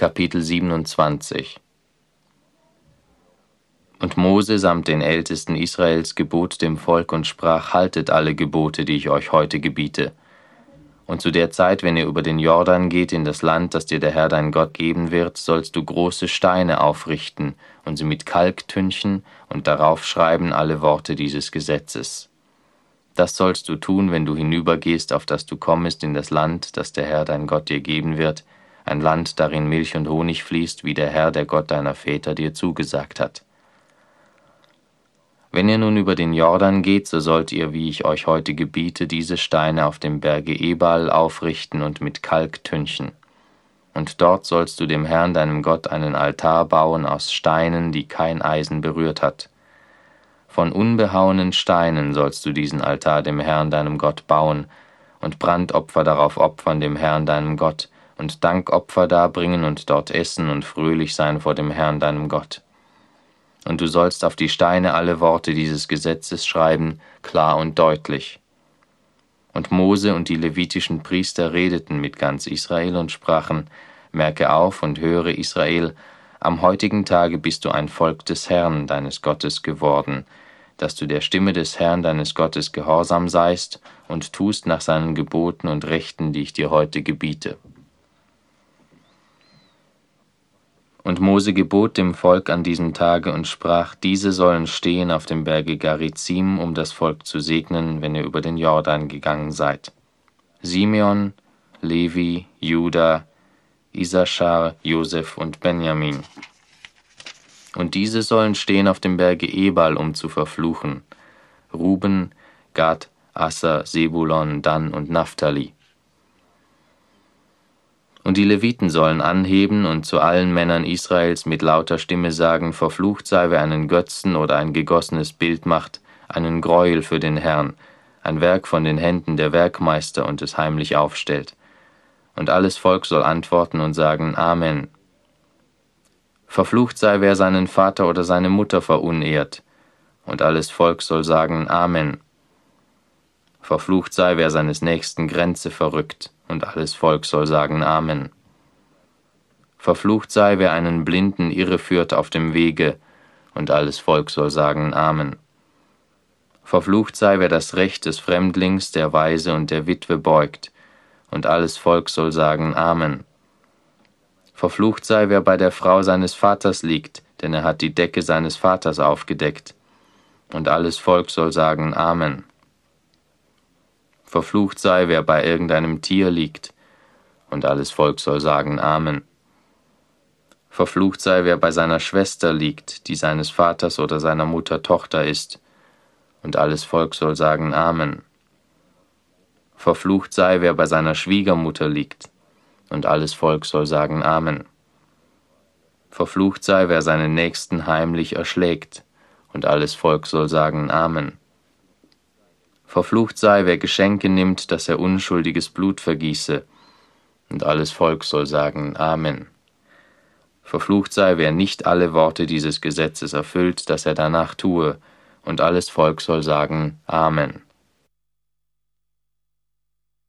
Kapitel 27. Und Mose samt den Ältesten Israels gebot dem Volk und sprach: Haltet alle Gebote, die ich euch heute gebiete. Und zu der Zeit, wenn ihr über den Jordan geht in das Land, das dir der Herr dein Gott geben wird, sollst du große Steine aufrichten und sie mit Kalk tünchen und darauf schreiben alle Worte dieses Gesetzes. Das sollst du tun, wenn du hinübergehst, auf das du kommest in das Land, das der Herr dein Gott dir geben wird, ein Land, darin Milch und Honig fließt, wie der Herr, der Gott deiner Väter, dir zugesagt hat. Wenn ihr nun über den Jordan geht, so sollt ihr, wie ich euch heute gebiete, diese Steine auf dem Berge Ebal aufrichten und mit Kalk tünchen. Und dort sollst du dem Herrn, deinem Gott, einen Altar bauen aus Steinen, die kein Eisen berührt hat. Von unbehauenen Steinen sollst du diesen Altar dem Herrn, deinem Gott, bauen und Brandopfer darauf opfern dem Herrn, deinem Gott, und Dankopfer darbringen und dort essen und fröhlich sein vor dem Herrn, deinem Gott. Und du sollst auf die Steine alle Worte dieses Gesetzes schreiben, klar und deutlich. Und Mose und die levitischen Priester redeten mit ganz Israel und sprachen: Merke auf und höre, Israel, am heutigen Tage bist du ein Volk des Herrn, deines Gottes, geworden, dass du der Stimme des Herrn, deines Gottes, gehorsam seist und tust nach seinen Geboten und Rechten, die ich dir heute gebiete. Und Mose gebot dem Volk an diesem Tage und sprach: Diese sollen stehen auf dem Berge Garizim, um das Volk zu segnen, wenn ihr über den Jordan gegangen seid. Simeon, Levi, Juda, Issachar, Josef und Benjamin. Und diese sollen stehen auf dem Berge Ebal, um zu verfluchen: Ruben, Gad, Asser, Sebulon, Dan und Naphtali. Und die Leviten sollen anheben und zu allen Männern Israels mit lauter Stimme sagen: Verflucht sei, wer einen Götzen oder ein gegossenes Bild macht, einen Greuel für den Herrn, ein Werk von den Händen der Werkmeister und es heimlich aufstellt. Und alles Volk soll antworten und sagen: Amen. Verflucht sei, wer seinen Vater oder seine Mutter verunehrt. Und alles Volk soll sagen: Amen. Verflucht sei, wer seines Nächsten Grenze verrückt. Und alles Volk soll sagen: Amen. Verflucht sei, wer einen Blinden irreführt auf dem Wege, und alles Volk soll sagen: Amen. Verflucht sei, wer das Recht des Fremdlings, der Waise und der Witwe beugt, und alles Volk soll sagen: Amen. Verflucht sei, wer bei der Frau seines Vaters liegt, denn er hat die Decke seines Vaters aufgedeckt, und alles Volk soll sagen: Amen. Verflucht sei, wer bei irgendeinem Tier liegt, und alles Volk soll sagen: Amen. Verflucht sei, wer bei seiner Schwester liegt, die seines Vaters oder seiner Mutter Tochter ist, und alles Volk soll sagen: Amen. Verflucht sei, wer bei seiner Schwiegermutter liegt, und alles Volk soll sagen: Amen. Verflucht sei, wer seinen Nächsten heimlich erschlägt, und alles Volk soll sagen: Amen. Verflucht sei, wer Geschenke nimmt, dass er unschuldiges Blut vergieße, und alles Volk soll sagen: Amen. Verflucht sei, wer nicht alle Worte dieses Gesetzes erfüllt, dass er danach tue, und alles Volk soll sagen: Amen.